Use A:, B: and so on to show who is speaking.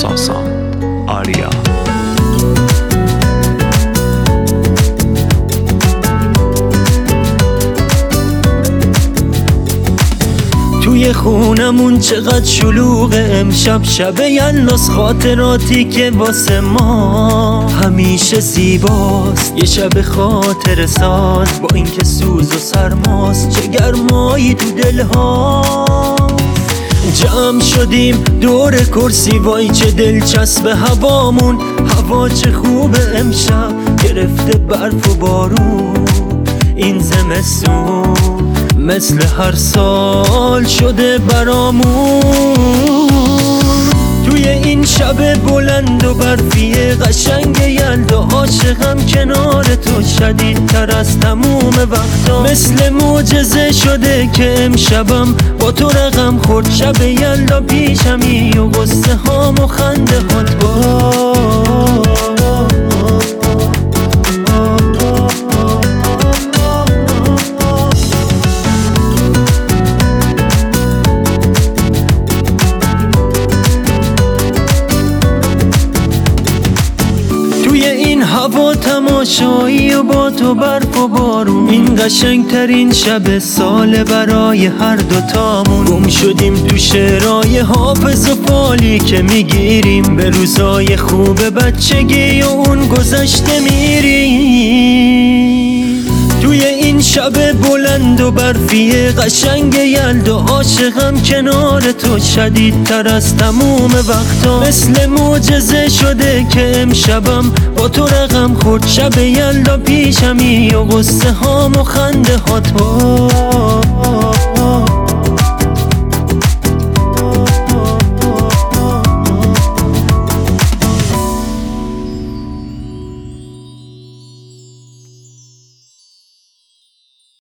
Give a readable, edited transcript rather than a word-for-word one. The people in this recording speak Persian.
A: احساسات آریا.
B: توی خونمون چقدر شلوغه امشب، شب یلداز، خاطراتی که واسه ما همیشه زیباست. یه شب خاطر ساز با اینکه سوز و سرماست، چه گرمایی تو دلها. جمع شدیم دور کرسی، وای چه دلچسب هوامون. هوا چه خوبه امشب، گرفته برف و بارون. این زمستون مثل هر سال شده برامون. توی این شب بلند و برفی قشنگ یلدا، عاشقم کنار تو شدیدتر از تموم وقتا. مثل معجزه شده که امشبم با تو رقم خورد. شب یلدا پیشمی و قصه هام و خنده هات با. هوا تماشایی و با تو برف و بارون. این قشنگ ترین شب سال برای هر دوتامون. گم شدیم تو شعرهای حافظ و فالی که میگیریم، به روزای خوب بچگی و اون گذشته میریم. توی این شب بلند و برفی قشنگ یلدا، عاشقم کنار تو شدیدتر از تموم وقتا. مثل معجزه شده که امشبم با تو رقم خورد. شب یلدا پیشمی و قصه هام و خنده هات با.